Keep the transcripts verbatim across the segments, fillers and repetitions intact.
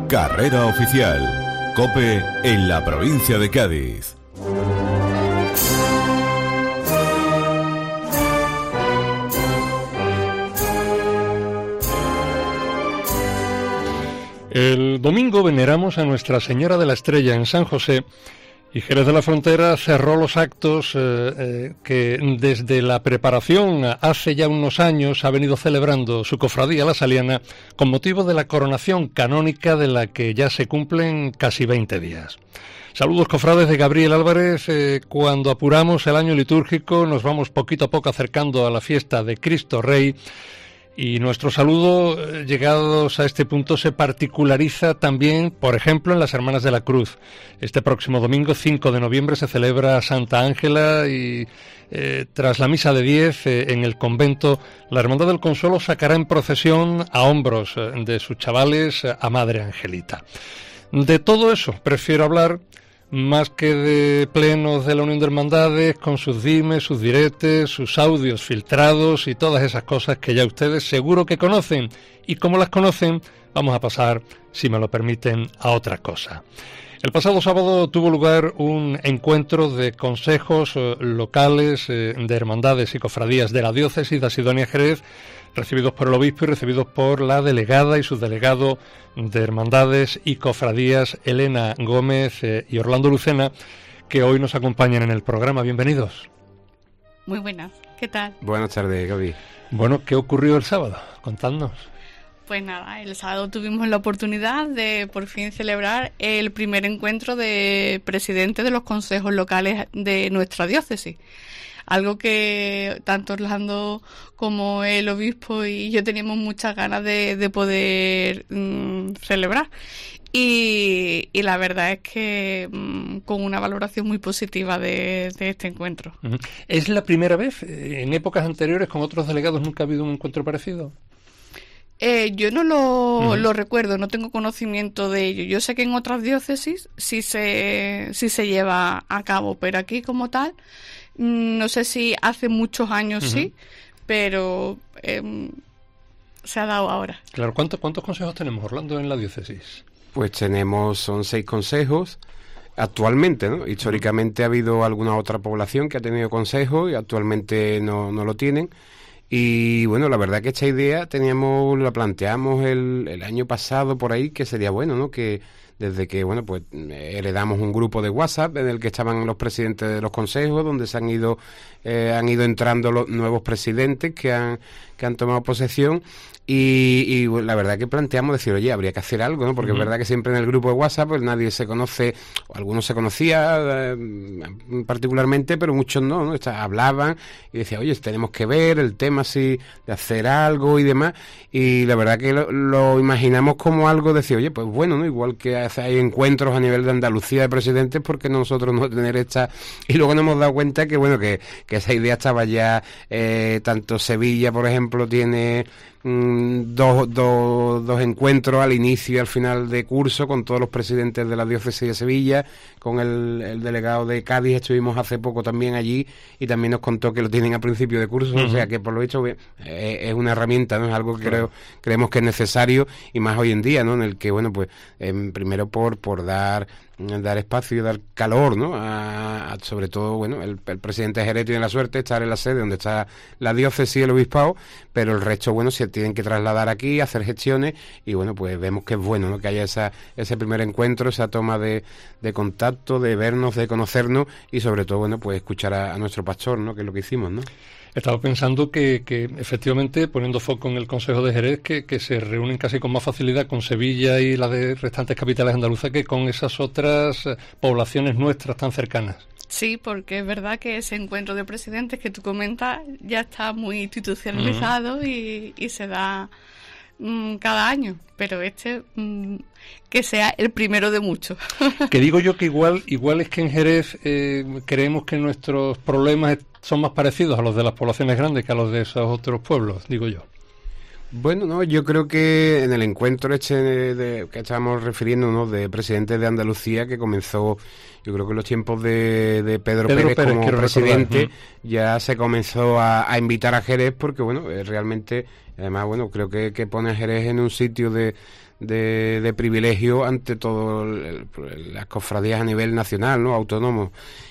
Carrera oficial. COPE en la provincia de Cádiz. El domingo veneramos a Nuestra Señora de la Estrella en San José y Jerez de la Frontera cerró los actos eh, eh, que desde la preparación hace ya unos años ha venido celebrando su cofradía La Saliana con motivo de la coronación canónica de la que ya se cumplen casi veinte días. Saludos, cofrades de Gabriel Álvarez. Eh, cuando apuramos el año litúrgico nos vamos poquito a poco acercando a la fiesta de Cristo Rey. Y nuestro saludo, eh, llegados a este punto, se particulariza también, por ejemplo, en las Hermanas de la Cruz. Este próximo domingo, cinco de noviembre, se celebra Santa Ángela y eh, tras la misa de diez eh, en el convento, la Hermandad del Consuelo sacará en procesión a hombros eh, de sus chavales eh, a Madre Angelita. De todo eso prefiero hablar más que de plenos de la Unión de Hermandades, con sus dimes, sus diretes, sus audios filtrados y todas esas cosas que ya ustedes seguro que conocen. Y como las conocen, vamos a pasar, si me lo permiten, a otra cosa. El pasado sábado tuvo lugar un encuentro de consejos eh, locales eh, de hermandades y cofradías de la diócesis de Asidonia Jerez, recibidos por el obispo y recibidos por la delegada y subdelegado de hermandades y cofradías, Elena Gómez eh, y Orlando Lucena, que hoy nos acompañan en el programa. Bienvenidos. Muy buenas, ¿qué tal? Buenas tardes, Gaby. Bueno, ¿qué ocurrió el sábado? Contadnos. Pues nada, el sábado tuvimos la oportunidad de por fin celebrar el primer encuentro de presidentes de los consejos locales de nuestra diócesis. Algo que tanto Orlando como el obispo y yo teníamos muchas ganas de, de poder mmm, celebrar. Y, y la verdad es que mmm, con una valoración muy positiva de, de este encuentro. ¿Es la primera vez? ¿En épocas anteriores con otros delegados nunca ha habido un encuentro parecido? Eh, yo no lo, uh-huh. lo recuerdo, no tengo conocimiento de ello. Yo sé que en otras diócesis sí se, sí se lleva a cabo, pero aquí como tal, no sé si hace muchos años uh-huh. sí, pero eh, se ha dado ahora. Claro, ¿cuántos, ¿cuántos consejos tenemos, Orlando, en la diócesis? Pues tenemos, son seis consejos actualmente, ¿no? Históricamente ha habido alguna otra población que ha tenido consejos y actualmente no, no lo tienen. Y bueno, la verdad que esta idea teníamos, la planteamos el, el año pasado por ahí, que sería bueno, ¿no? Que desde que, bueno, pues heredamos un grupo de WhatsApp en el que estaban los presidentes de los consejos, donde se han ido eh, han ido entrando los nuevos presidentes que han que han tomado posesión. Y, y bueno, la verdad que planteamos decir, oye, habría que hacer algo, ¿no? Porque uh-huh. es verdad que siempre en el grupo de WhatsApp pues nadie se conoce, o algunos se conocía eh, particularmente, pero muchos no, ¿no? Está, hablaban y decían, oye, tenemos que ver el tema así de hacer algo y demás. Y la verdad que lo, lo imaginamos como algo de decir, oye, pues bueno, ¿no? Igual que hay encuentros a nivel de Andalucía de presidentes, ¿por qué nosotros no tener esta? Y luego nos hemos dado cuenta que, bueno, que, que esa idea estaba ya, eh, tanto Sevilla, por ejemplo, tiene Dos, dos, dos encuentros al inicio y al final de curso con todos los presidentes de la diócesis de Sevilla, con el, el delegado de Cádiz estuvimos hace poco también allí y también nos contó que lo tienen a principio de curso, uh-huh. o sea que por lo visto es, es una herramienta, no es algo que creo, creemos que es necesario y más hoy en día, ¿no? En el que, bueno, pues eh, primero por, por dar dar espacio y dar calor, ¿no? A, a, sobre todo, bueno, el, el presidente de Jerez tiene la suerte de estar en la sede donde está la diócesis y el obispado, pero el resto, bueno, se tienen que trasladar aquí, hacer gestiones y, bueno, pues vemos que es bueno, ¿no? Que haya esa ese primer encuentro, esa toma de, de contacto, de vernos, de conocernos y, sobre todo, bueno, pues escuchar a, a nuestro pastor, ¿no? Que es lo que hicimos, ¿no? Estaba pensando que, que efectivamente, poniendo foco en el Consejo de Jerez, que, que se reúnen casi con más facilidad con Sevilla y las de restantes capitales andaluzas que con esas otras eh, poblaciones nuestras tan cercanas. Sí, porque es verdad que ese encuentro de presidentes que tú comentas ya está muy institucionalizado uh-huh. y, y se da mmm, cada año, pero este mmm, que sea el primero de muchos. Que digo yo que igual igual es que en Jerez eh, creemos que nuestros problemas son más parecidos a los de las poblaciones grandes que a los de esos otros pueblos, digo yo. Bueno, no, yo creo que en el encuentro este de, de, que estábamos refiriendo, ¿no? De presidentes de Andalucía, que comenzó, Yo creo que en los tiempos de, de Pedro, Pedro Pérez, Pérez como presidente recordar. ya se comenzó a, a invitar a Jerez, porque bueno, eh, realmente, además, bueno, creo que, que pone a Jerez en un sitio de De, de privilegio ante todo el, el, las cofradías a nivel nacional, ¿no? Autónomo,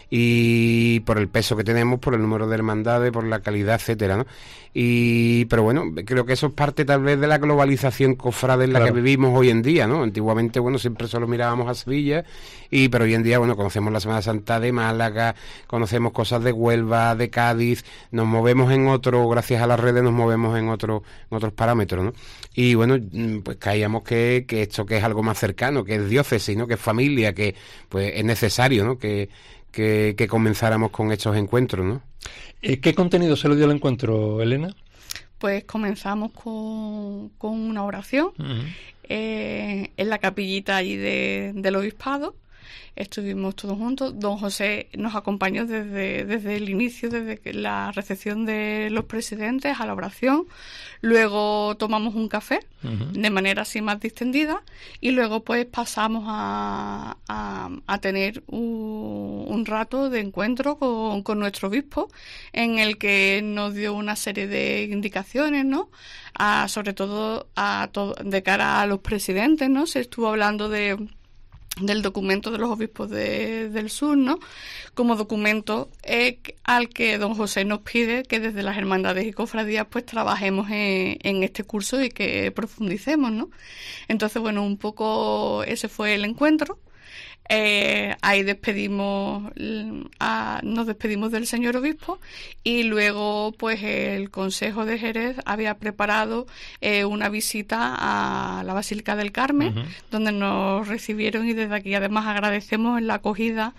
y por el peso que tenemos, por el número de hermandades, por la calidad, etcétera, ¿no? Y pero bueno, creo que eso es parte tal vez de la globalización cofrade en la claro. que vivimos hoy en día, ¿no? Antiguamente, bueno, siempre solo mirábamos a Sevilla, y pero hoy en día, bueno, conocemos la Semana Santa de Málaga, conocemos cosas de Huelva, de Cádiz, nos movemos en otro, gracias a las redes nos movemos en otro, en otros parámetros, ¿no? Y bueno, pues caíamos que, que esto que es algo más cercano, que es diócesis, ¿no? Que es familia, que pues es necesario, ¿no? Que, que, que comenzáramos con estos encuentros, ¿no? ¿Qué contenido se le dio al encuentro, Elena? Pues comenzamos con, con una oración uh-huh. eh, en la capillita allí de, del obispado. Estuvimos todos juntos. Don José nos acompañó desde, desde el inicio, desde la recepción de los presidentes a la oración. Luego tomamos un café uh-huh. de manera así más distendida, y luego pues pasamos a, a, a tener un, un rato de encuentro con, con nuestro obispo, en el que nos dio una serie de indicaciones, ¿no? A, sobre todo a todo, de cara a los presidentes, ¿no? Se estuvo hablando de del documento de los obispos de, del sur, ¿no? Como documento eh, al que don José nos pide que desde las hermandades y cofradías pues trabajemos en, en este curso y que profundicemos, ¿no? Entonces, bueno, un poco ese fue el encuentro. Eh, ahí despedimos a, nos despedimos del señor obispo, y luego pues el Consejo de Jerez había preparado eh, una visita a la Basílica del Carmen, uh-huh. donde nos recibieron, y desde aquí además agradecemos la acogida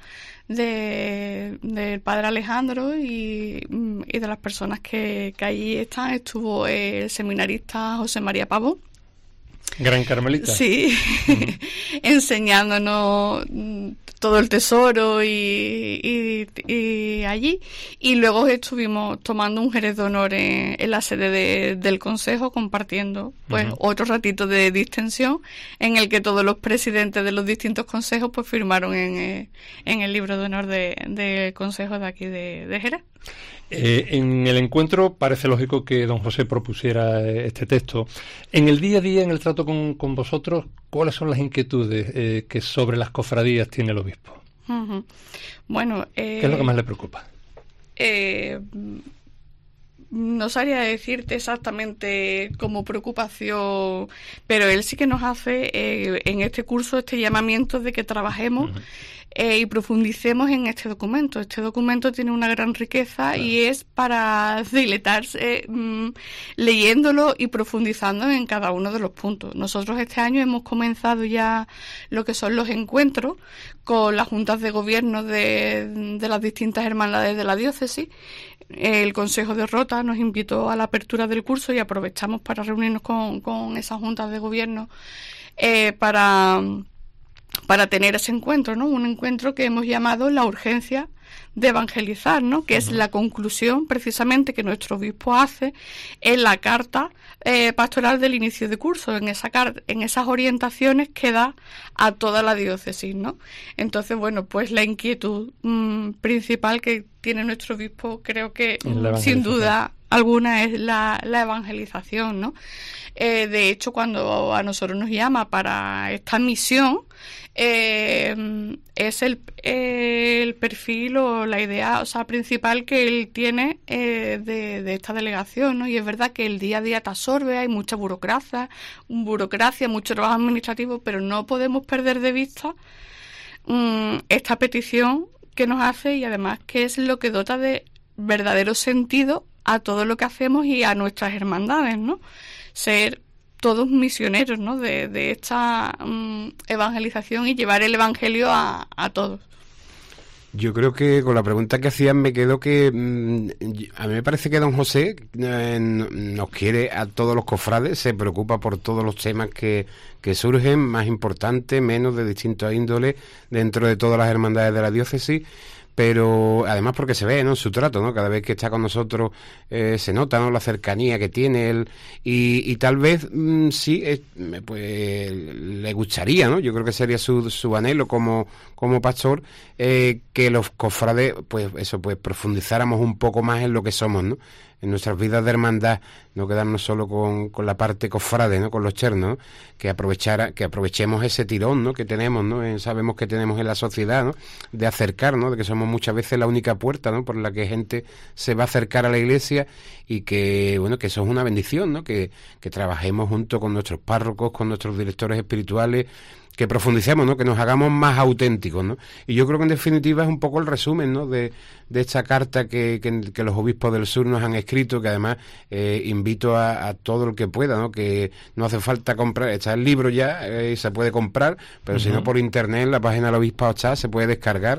de del padre Alejandro y, y de las personas que, que allí están. Estuvo el seminarista José María Pavón, gran carmelita. Sí, uh-huh. enseñándonos todo el tesoro y, y, y allí. Y luego estuvimos tomando un Jerez de honor en, en la sede de, del Consejo, compartiendo pues uh-huh. otro ratito de distensión, en el que todos los presidentes de los distintos consejos pues firmaron en, en el libro de honor del de Consejo de aquí de, de Jerez. Eh, en el encuentro parece lógico que don José propusiera este texto. En el día a día, en el trato con, con vosotros, ¿cuáles son las inquietudes eh, que sobre las cofradías tiene el obispo? Uh-huh. Bueno, eh, ¿qué es lo que más le preocupa? Eh, no sabría decirte exactamente como preocupación, pero él sí que nos hace eh, en este curso este llamamiento de que trabajemos uh-huh. eh, y profundicemos en este documento. Este documento tiene una gran riqueza, claro. y es para diletarse mmm, leyéndolo y profundizando en cada uno de los puntos. Nosotros este año hemos comenzado ya lo que son los encuentros con las juntas de gobierno de, de las distintas hermandades de la diócesis. El Consejo de Rota nos invitó a la apertura del curso y aprovechamos para reunirnos con, con esas juntas de gobierno eh, para, para tener ese encuentro, ¿no? Un encuentro que hemos llamado la urgencia de evangelizar, ¿no? Que uh-huh. es la conclusión precisamente que nuestro obispo hace en la carta eh, pastoral del inicio de curso, en esa carta, en esas orientaciones que da a toda la diócesis, ¿no? Entonces, bueno, pues la inquietud mmm, principal que tiene nuestro obispo, creo que mmm, sin duda alguna es la, la evangelización, ¿no? Eh, de hecho, cuando a nosotros nos llama para esta misión, eh, es el, el perfil o la idea, o sea, principal que él tiene eh, de, de esta delegación, ¿no? Y es verdad que el día a día te absorbe, hay mucha burocracia, burocracia, mucho trabajo administrativo, pero no podemos perder de vista um, esta petición que nos hace, y además que es lo que dota de verdadero sentido a todo lo que hacemos y a nuestras hermandades, ¿no? Ser todos misioneros, ¿no? De, de esta um, evangelización y llevar el evangelio a, a todos. Yo creo que con la pregunta que hacían me quedó que mmm, a mí me parece que don José eh, nos quiere a todos los cofrades, se preocupa por todos los temas que, que surgen, más importantes, menos, de distintos índoles, dentro de todas las hermandades de la diócesis. pero además porque se ve, ¿no?, en su trato, ¿no? Cada vez que está con nosotros eh, se nota, ¿no?, la cercanía que tiene él, y, y tal vez mmm, sí, eh, pues le gustaría, ¿no?, yo creo que sería su, su anhelo como, como pastor, eh, que los cofrades, pues eso, pues profundizáramos un poco más en lo que somos, ¿no?, en nuestras vidas de hermandad, no quedarnos solo con, con la parte cofrade, ¿no?, con los chernos, ¿no?, que aprovechara, que aprovechemos ese tirón, ¿no?, que tenemos, ¿no?, en, sabemos que tenemos en la sociedad, ¿no?, de acercar, ¿no?, de que somos muchas veces la única puerta, ¿no?, por la que gente se va a acercar a la iglesia, y que, bueno, que eso es una bendición, ¿no?, que, que trabajemos junto con nuestros párrocos, con nuestros directores espirituales, que profundicemos, ¿no?, que nos hagamos más auténticos, ¿no? Y yo creo que en definitiva es un poco el resumen, ¿no?, de, de esta carta que, que, que los obispos del sur nos han escrito, que además eh, invito a, a todo el que pueda, ¿no?, que no hace falta comprar, está el libro ya y eh, se puede comprar, pero uh-huh. si no, por internet, en la página del obispado está, se puede descargar.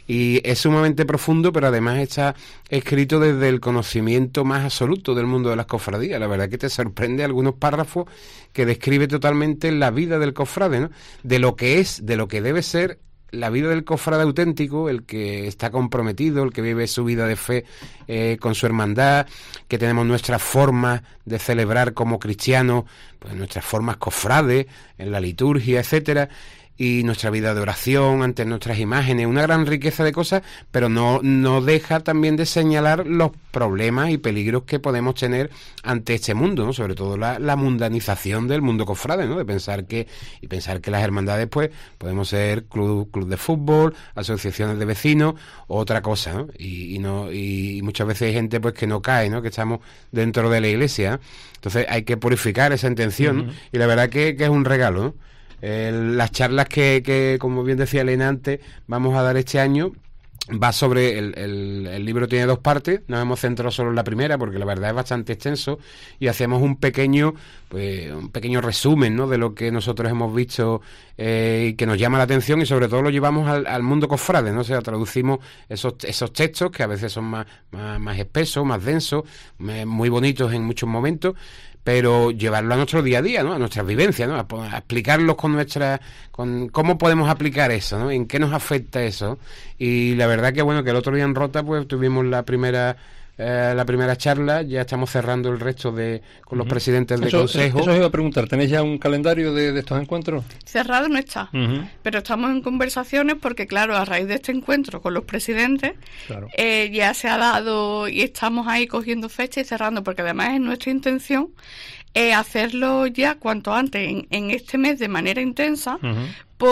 Y es sumamente profundo, pero además está escrito desde el conocimiento más absoluto del mundo de las cofradías. La verdad que te sorprende algunos párrafos que describe totalmente la vida del cofrade, ¿no?, de lo que es, de lo que debe ser la vida del cofrade auténtico, el que está comprometido, el que vive su vida de fe eh, con su hermandad, que tenemos nuestras formas de celebrar como cristianos, pues nuestras formas cofrades, en la liturgia, etcétera, y nuestra vida de oración ante nuestras imágenes, una gran riqueza de cosas, pero no, no deja también de señalar los problemas y peligros que podemos tener ante este mundo, ¿no?, sobre todo la, la mundanización del mundo cofrade, ¿no?, de pensar que, y pensar que las hermandades, pues, podemos ser club, club de fútbol, asociaciones de vecinos, o otra cosa, ¿no?, y, y no, y muchas veces hay gente, pues, que no cae, ¿no?, que estamos dentro de la iglesia, ¿eh? Entonces hay que purificar esa intención, ¿no? Uh-huh. Y la verdad que, que es un regalo, ¿no? Eh, las charlas que, que, como bien decía Elena antes, vamos a dar este año, va sobre, el, el, el libro tiene dos partes, nos hemos centrado solo en la primera porque la verdad es bastante extenso, y hacemos un pequeño, pues, un pequeño resumen, ¿no?, de lo que nosotros hemos visto eh, y que nos llama la atención, y sobre todo lo llevamos al, al mundo cofrade, ¿no? O sea, traducimos esos, esos textos que a veces son más, más, más espesos, más densos, muy bonitos en muchos momentos, pero llevarlo a nuestro día a día, ¿no?, a nuestras vivencias, ¿no?, a, a explicarlos con nuestra, con cómo podemos aplicar eso, ¿no?, en qué nos afecta eso. Y la verdad que, bueno, que el otro día en Rota, pues tuvimos la primera eh, la primera charla, ya estamos cerrando el resto de con los uh-huh. presidentes de eso, consejo. Eso os iba a preguntar, ¿tenéis ya un calendario de, de estos encuentros? Cerrado no está, uh-huh. pero estamos en conversaciones porque, claro, a raíz de este encuentro con los presidentes, claro. eh, ya se ha dado y estamos ahí cogiendo fecha y cerrando, porque además es nuestra intención eh, hacerlo ya cuanto antes, en, en este mes de manera intensa, uh-huh.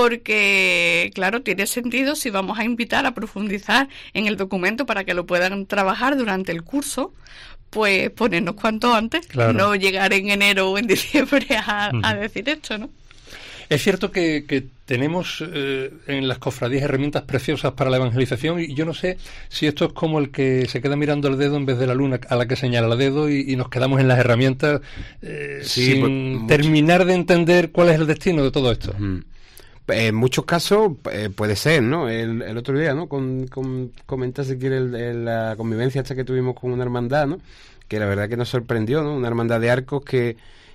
porque, claro, tiene sentido si vamos a invitar a profundizar en el documento para que lo puedan trabajar durante el curso, pues ponernos cuanto antes, claro. no llegar en enero o en diciembre a, uh-huh. a decir esto, ¿no? Es cierto que, que tenemos eh, en las cofradías herramientas preciosas para la evangelización, y yo no sé si esto es como el que se queda mirando el dedo en vez de la luna a la que señala el dedo, y, y nos quedamos en las herramientas eh, sí, sin pues, terminar mucho. de entender cuál es el destino de todo esto. Uh-huh. En muchos casos eh, puede ser, ¿no? El, el otro día, ¿no? Con, con, comenta si quiere el, el, la convivencia esta que tuvimos con una hermandad, ¿no? Que la verdad que nos sorprendió, ¿no? Una hermandad de Arcos que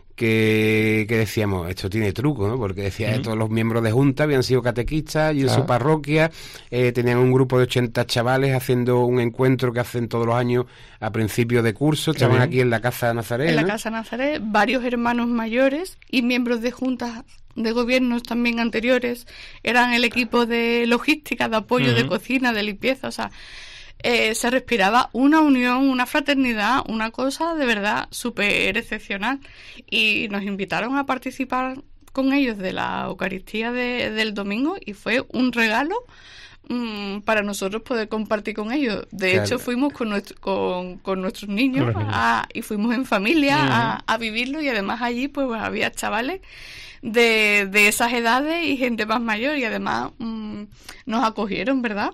que, que decíamos, esto tiene truco, ¿no? Porque decía, uh-huh. todos los miembros de Junta habían sido catequistas y en ah. su parroquia eh, tenían un grupo de ochenta chavales haciendo un encuentro que hacen todos los años a principios de curso. Estaban aquí en la Casa Nazaret, En ¿no? la Casa Nazaret, varios hermanos mayores y miembros de juntas de gobiernos también anteriores eran el equipo de logística, de apoyo, uh-huh. de cocina, de limpieza, o sea... Eh, se respiraba una unión, una fraternidad, una cosa de verdad súper excepcional, y nos invitaron a participar con ellos de la Eucaristía de, del domingo, y fue un regalo mmm, para nosotros poder compartir con ellos. De claro. hecho fuimos con, nuestro, con, con nuestros niños a, y fuimos en familia uh-huh. a, a vivirlo, y además allí pues había chavales de, de esas edades y gente más mayor, y además mmm, nos acogieron, ¿verdad?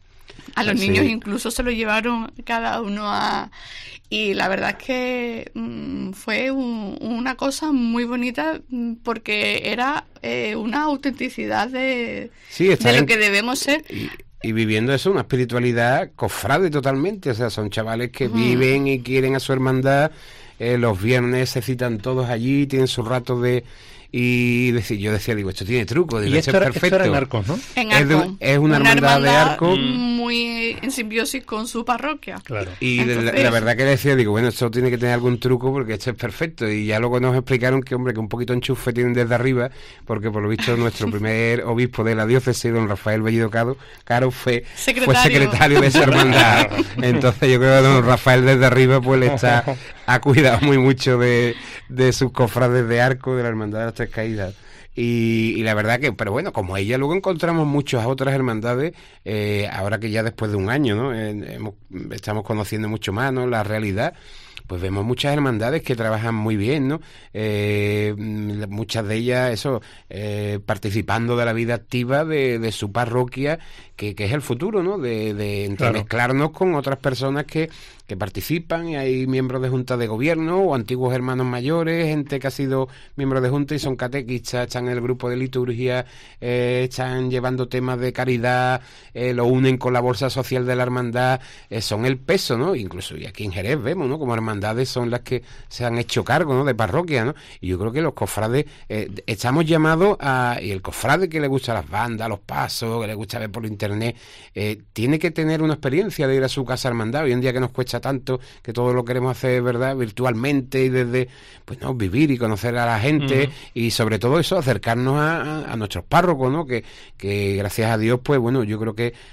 A los sí. niños incluso se lo llevaron cada uno a... Y la verdad es que mmm, fue un, una cosa muy bonita, porque era eh, una autenticidad de, sí, de lo en... que debemos ser. Y, y viviendo eso, una espiritualidad cofrade totalmente. O sea, son chavales que uh-huh. viven y quieren a su hermandad. Eh, los viernes se citan todos allí, tienen su rato de... y decir, yo decía, digo, esto tiene truco, digo, y esto esto es era, perfecto. Esto era en Arcos, ¿no? En Es, de- Arcos. es una, Una hermandad, de hermandad Arcos. muy en simbiosis con su parroquia. Claro. Y de la, Entonces- la verdad que decía, digo, bueno, esto tiene que tener algún truco porque esto es perfecto. Y ya luego nos explicaron que, hombre, que un poquito enchufe tienen desde arriba, porque por lo visto nuestro primer obispo de la diócesis, don Rafael Bellido Caro, Caro fue, fue Secretario. secretario de esa hermandad. Entonces yo creo que don Rafael desde arriba pues le está, ha cuidado muy mucho de, de sus cofrades de Arco, de la Hermandad de las Tres Caídas. Y, y la verdad que, pero bueno, como ella luego encontramos muchas otras hermandades, eh, ahora que ya después de un año, ¿no? Eh, hemos, estamos conociendo mucho más, ¿no? La realidad, pues vemos muchas hermandades que trabajan muy bien, ¿no? Eh, muchas de ellas, eso, eh, participando de la vida activa de, de su parroquia, que, que es el futuro, ¿no? De, de entremezclarnos con otras personas que, que participan, y hay miembros de juntas de gobierno o antiguos hermanos mayores, gente que ha sido miembro de junta y son catequistas, están en el grupo de liturgia, eh, están llevando temas de caridad, eh, lo unen con la bolsa social de la hermandad, eh, son el peso, ¿no? Incluso y aquí en Jerez vemos, ¿no? Como hermandades son las que se han hecho cargo, ¿no? De parroquia, ¿no? Y yo creo que los cofrades eh, estamos llamados a, y el cofrade que le gusta las bandas, los pasos, que le gusta ver por internet, eh, tiene que tener una experiencia de ir a su casa hermandad. Hoy en día que nos cuesta tanto, que todo lo queremos hacer, ¿verdad?, virtualmente, y desde, pues no, vivir y conocer a la gente, uh-huh. y sobre todo eso, acercarnos a, a, a nuestros párrocos, ¿no? Que, que gracias a Dios, pues bueno, yo creo que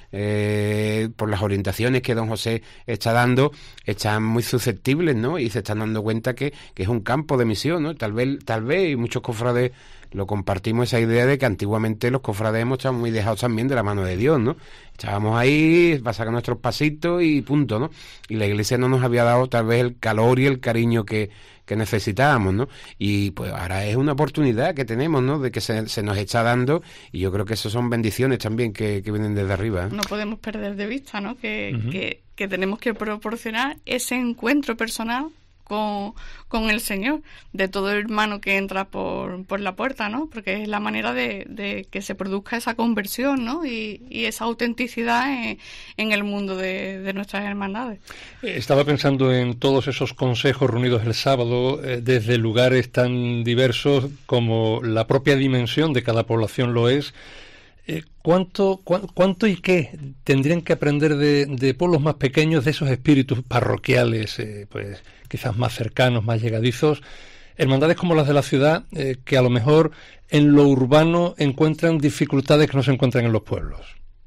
eh, por las orientaciones que don José está dando, están muy susceptibles, ¿no? Y se están dando cuenta que, que es un campo de misión, ¿no? Tal vez, tal vez, y muchos cofrades lo compartimos, esa idea de que antiguamente los cofrades hemos estado muy dejados también de la mano de Dios, ¿no? Estábamos ahí para sacar nuestros pasitos y punto, ¿no? Y la Iglesia no nos había dado tal vez el calor y el cariño que, que necesitábamos, ¿no? Y pues ahora es una oportunidad que tenemos, ¿no? De que se, se nos está dando, y yo creo que eso son bendiciones también que, que vienen desde arriba, ¿eh? No podemos perder de vista, ¿no? Que, uh-huh. que, que tenemos que proporcionar ese encuentro personal Con, con el Señor, de todo hermano que entra por, por la puerta, ¿no? Porque es la manera de, de que se produzca esa conversión, ¿no? Y, y esa autenticidad en, en el mundo de, de nuestras hermandades. Estaba pensando en todos esos consejos reunidos el sábado, eh, desde lugares tan diversos como la propia dimensión de cada población lo es. Eh, ¿cuánto, cu- ¿Cuánto y qué tendrían que aprender de, de pueblos más pequeños, de esos espíritus parroquiales, eh, pues quizás más cercanos, más llegadizos, hermandades como las de la ciudad, eh, que a lo mejor en lo urbano encuentran dificultades que no se encuentran en los pueblos?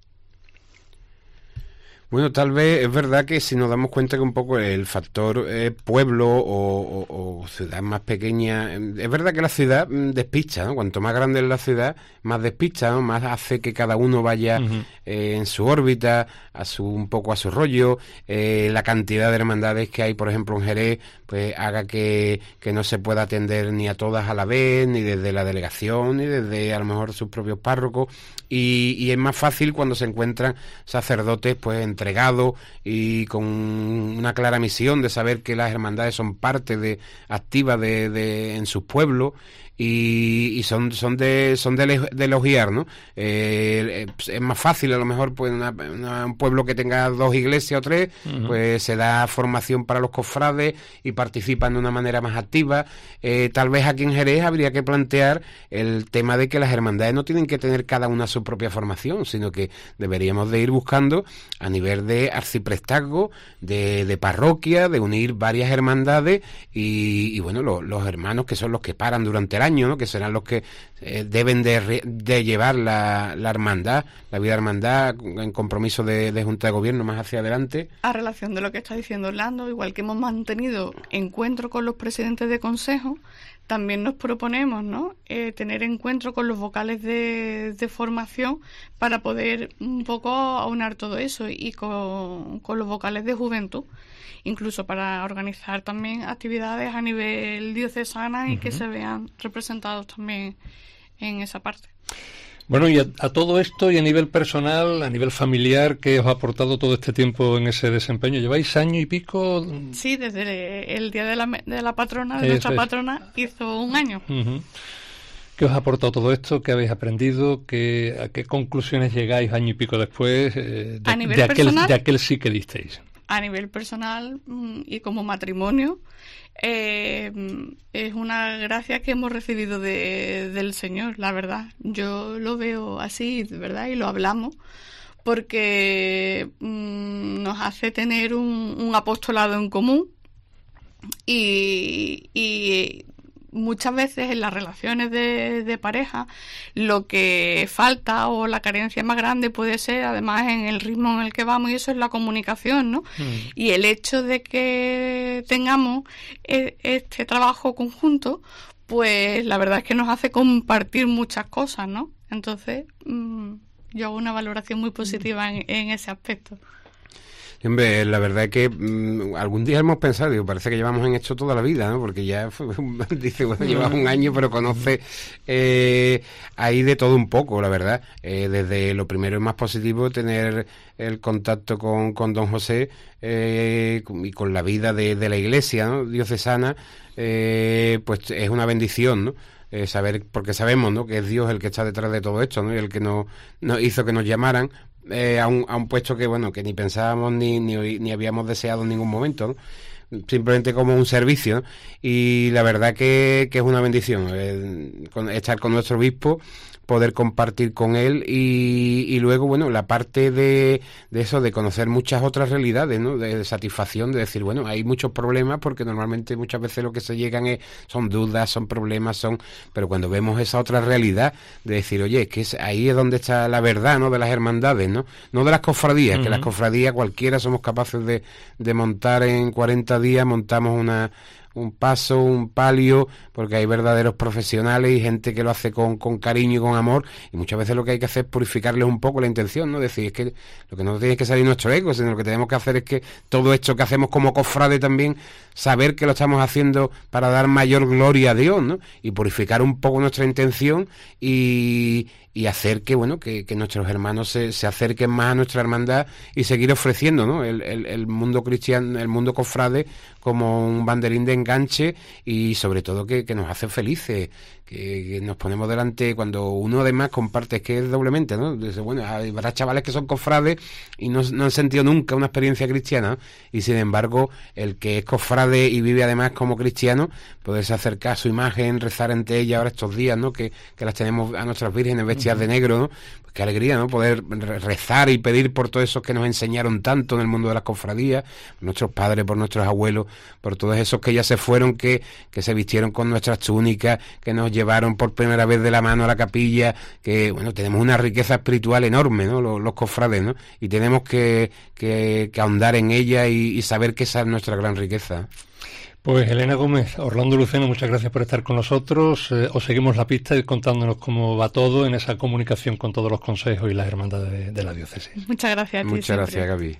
Bueno, tal vez es verdad que si nos damos cuenta que un poco el factor eh, pueblo o, o, o ciudad más pequeña, es verdad que la ciudad despista, ¿no? Cuanto más grande es la ciudad, más despista, ¿no? Más hace que cada uno vaya uh-huh. eh, en su órbita, a su un poco a su rollo. Eh, la cantidad de hermandades que hay, por ejemplo, en Jerez, pues haga que, que no se pueda atender ni a todas a la vez, ni desde la delegación, ni desde a lo mejor sus propios párrocos. Y, y es más fácil cuando se encuentran sacerdotes pues entregados y con una clara misión de saber que las hermandades son parte de activa de, de en sus pueblos, y, y son son de son de, de elogiar, ¿no? Eh, es más fácil a lo mejor pues una, una, un pueblo que tenga dos iglesias o tres, uh-huh. pues se da formación para los cofrades y participan de una manera más activa. Eh, tal vez aquí en Jerez habría que plantear el tema de que las hermandades no tienen que tener cada una su propia formación, sino que deberíamos de ir buscando a nivel de arciprestazgo, de, de parroquia, de unir varias hermandades y, y bueno, lo, los hermanos que son los que paran durante el año, ¿no? Que serán los que eh, deben de, de llevar la, la hermandad, la vida de hermandad en compromiso de, de Junta de Gobierno más hacia adelante. A relación de lo que está diciendo Orlando, igual que hemos mantenido encuentro con los presidentes de consejo, también nos proponemos, ¿no? Eh, tener encuentro con los vocales de, de formación para poder un poco aunar todo eso, y con, con los vocales de juventud, incluso para organizar también actividades a nivel diocesana y uh-huh. que se vean representados también en esa parte. Bueno, y a, a todo esto, y a nivel personal, a nivel familiar, ¿qué os ha aportado todo este tiempo en ese desempeño? ¿Lleváis año y pico? Sí, desde el día de la, de la patrona, de Eso nuestra es. patrona, hizo un año. Uh-huh. ¿Qué os ha aportado todo esto? ¿Qué habéis aprendido? ¿Qué, ¿A qué conclusiones llegáis año y pico después eh, de, a nivel de, aquel, personal, de aquel sí que disteis? a nivel personal y como matrimonio, eh, es una gracia que hemos recibido de, del Señor, la verdad. Yo lo veo así, de verdad, y lo hablamos, porque mmm, nos hace tener un, un apostolado en común y, y muchas veces en las relaciones de, de pareja lo que falta o la carencia más grande puede ser además en el ritmo en el que vamos, y eso es la comunicación, ¿no? Mm. Y el hecho de que tengamos e- este trabajo conjunto, pues la verdad es que nos hace compartir muchas cosas, ¿no? Entonces mmm, yo hago una valoración muy positiva en, en ese aspecto. Hombre, la verdad es que mmm, algún día hemos pensado, digo, parece que llevamos en esto toda la vida, ¿no? Porque ya dice, bueno, llevas un año, pero conoce eh, ahí de todo un poco, la verdad. Eh, desde lo primero es más positivo tener el contacto con, con don José eh, y con la vida de, de la iglesia, ¿no? Diocesana, eh, pues es una bendición, ¿no? Eh, saber, porque sabemos, ¿no?, que es Dios el que está detrás de todo esto, ¿no? Y el que nos, nos hizo que nos llamaran eh, a, un, a un puesto que, bueno, que ni pensábamos ni, ni, ni habíamos deseado en ningún momento, ¿no? Simplemente como un servicio, ¿no? Y la verdad que, que es una bendición eh, con, estar con nuestro obispo, poder compartir con él y, y luego, bueno, la parte de, de eso, de conocer muchas otras realidades, ¿no? De, de satisfacción, de decir, bueno, hay muchos problemas, porque normalmente muchas veces lo que se llegan es, son dudas, son problemas, son, pero cuando vemos esa otra realidad, de decir, oye, es que es, ahí es donde está la verdad, ¿no?, de las hermandades, ¿no? No de las cofradías, uh-huh. que las cofradías cualquiera somos capaces de, de montar en cuarenta días, montamos una un paso, un palio, porque hay verdaderos profesionales y gente que lo hace con, con cariño y con amor, y muchas veces lo que hay que hacer es purificarles un poco la intención, ¿no? Decir, es que lo que no tiene que salir nuestro ego, sino lo que tenemos que hacer es que todo esto que hacemos como cofrade también, saber que lo estamos haciendo para dar mayor gloria a Dios, ¿no? Y purificar un poco nuestra intención y, y hacer que, bueno, que, que nuestros hermanos se, se acerquen más a nuestra hermandad y seguir ofreciendo, ¿no?, el, el, el mundo cristiano, el mundo cofrade como un banderín de enganche, y sobre todo que, que nos hace felices, que, que nos ponemos delante cuando uno además comparte, es que es doblemente, ¿no? Dice, bueno, habrá chavales que son cofrades y no, no han sentido nunca una experiencia cristiana, ¿no? Y sin embargo el que es cofrade y vive además como cristiano, poderse acercar a su imagen, rezar ante ella ahora estos días, ¿no?, que, que las tenemos a nuestras vírgenes vestidas uh-huh. de negro, ¿no? Pues qué alegría, ¿no?, poder rezar y pedir por todos esos que nos enseñaron tanto en el mundo de las cofradías, por nuestros padres, por nuestros abuelos, por todos esos que ya se fueron, que, que se vistieron con nuestras túnicas, que nos llevaron por primera vez de la mano a la capilla, que, bueno, tenemos una riqueza espiritual enorme, ¿no?, los, los cofrades, ¿no? Y tenemos que, que, que ahondar en ella y, y saber que esa es nuestra gran riqueza. Pues Elena Gómez, Orlando Luceno, muchas gracias por estar con nosotros. Eh, os seguimos la pista y contándonos cómo va todo en esa comunicación con todos los consejos y las hermandades de, de la diócesis. Muchas gracias a ti. Muchas siempre. gracias, Gaby.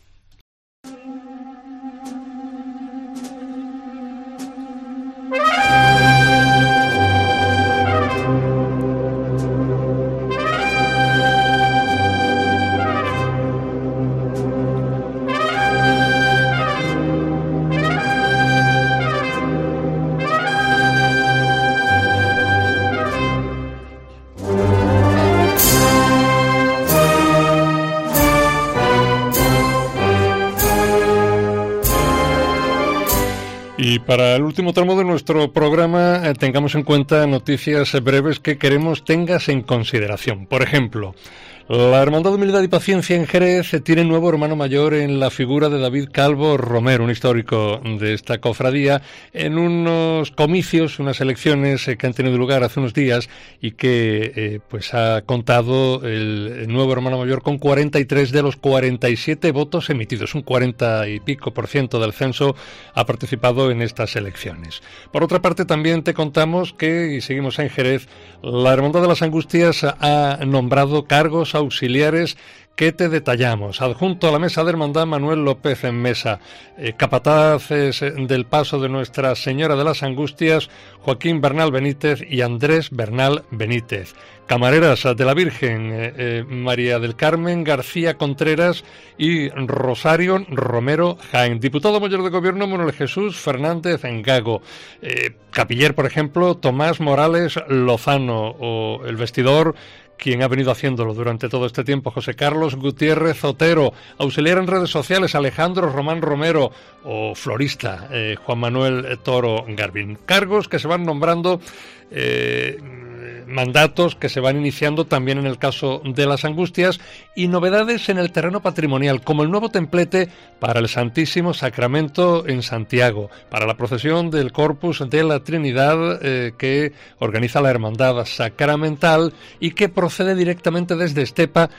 Y para el último tramo de nuestro programa eh, tengamos en cuenta noticias breves que queremos tengas en consideración. Por ejemplo, la Hermandad de Humildad y Paciencia en Jerez tiene nuevo hermano mayor en la figura de David Calvo Romero, un histórico de esta cofradía, en unos comicios, unas elecciones eh, que han tenido lugar hace unos días y que eh, pues ha contado el, el nuevo hermano mayor con cuarenta y tres de los cuarenta y siete votos emitidos. Un cuarenta y pico por ciento del censo ha participado en estas elecciones. Por otra parte, también te contamos que, y seguimos en Jerez, la Hermandad de las Angustias ha nombrado cargos auxiliares que te detallamos. Adjunto a la mesa de hermandad, Manuel López en Mesa. Eh, capataces del paso de Nuestra Señora de las Angustias, Joaquín Bernal Benítez y Andrés Bernal Benítez. camareras de la Virgen, eh, eh, María del Carmen García Contreras y Rosario Romero Jaén. Diputado mayor de Gobierno, Manuel Jesús Fernández Gago. Eh, capiller, por ejemplo, Tomás Morales Lozano. O el vestidor, quien ha venido haciéndolo durante todo este tiempo, José Carlos Gutiérrez Otero. Auxiliar en redes sociales, Alejandro Román Romero. O florista, eh, Juan Manuel Toro Garbín. Cargos que se van nombrando, eh, mandatos que se van iniciando también en el caso de las Angustias, y novedades en el terreno patrimonial, como el nuevo templete para el Santísimo Sacramento en Santiago, para la procesión del Corpus de la Trinidad eh, que organiza la Hermandad Sacramental y que procede directamente desde Estepa,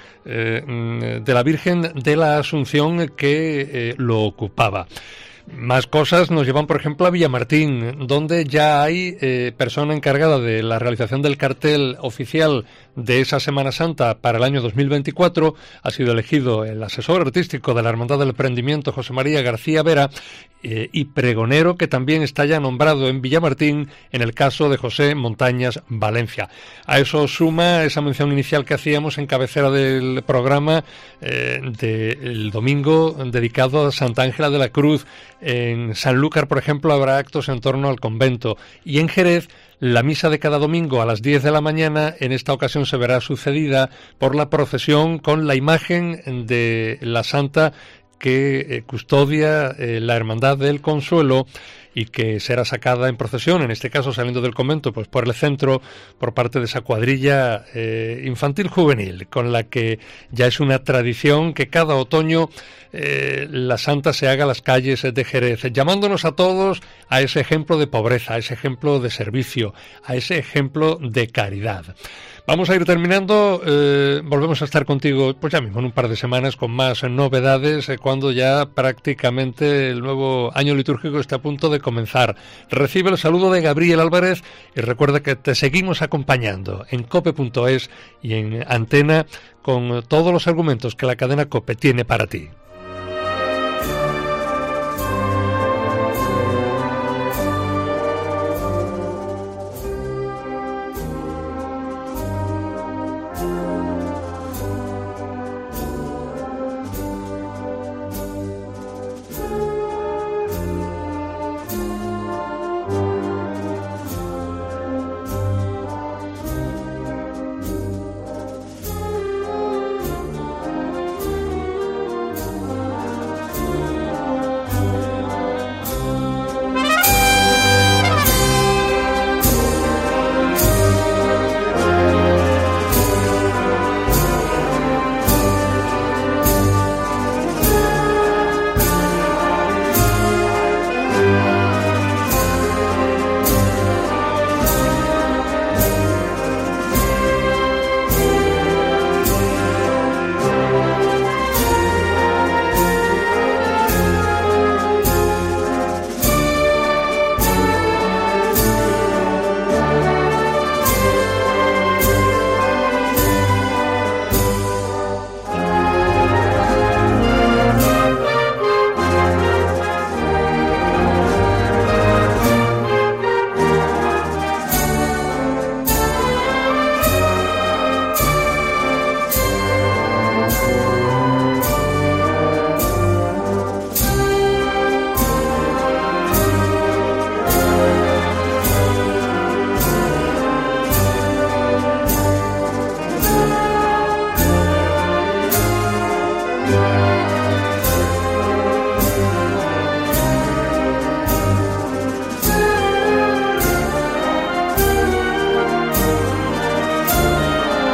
eh, de la Virgen de la Asunción, que eh, lo ocupaba. Más cosas nos llevan, por ejemplo, a Villamartín, donde ya hay eh, persona encargada de la realización del cartel oficial de esa Semana Santa para el año dos mil veinticuatro. Ha sido elegido el asesor artístico de la Hermandad del Prendimiento, José María García Vera, eh, y pregonero, que también está ya nombrado en Villamartín en el caso de José Montañas Valencia. A eso suma esa mención inicial que hacíamos en cabecera del programa eh, del domingo dedicado a Santa Ángela de la Cruz. En Sanlúcar, por ejemplo, habrá actos en torno al convento, y en Jerez la misa de cada domingo a las diez de la mañana en esta ocasión se verá sucedida por la procesión con la imagen de la Santa que eh, custodia eh, la Hermandad del Consuelo, y que será sacada en procesión, en este caso saliendo del convento, pues por el centro, por parte de esa cuadrilla eh, infantil juvenil, con la que ya es una tradición que cada otoño eh, la Santa se haga a las calles de Jerez, llamándonos a todos a ese ejemplo de pobreza, a ese ejemplo de servicio, a ese ejemplo de caridad. Vamos a ir terminando, eh, volvemos a estar contigo pues ya mismo en un par de semanas con más novedades, eh, cuando ya prácticamente el nuevo año litúrgico está a punto de comenzar. Recibe el saludo de Gabriel Álvarez y recuerda que te seguimos acompañando en cope punto es y en Antena con todos los argumentos que la cadena COPE tiene para ti.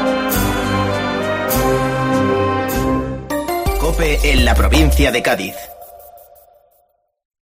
En la provincia de Cádiz.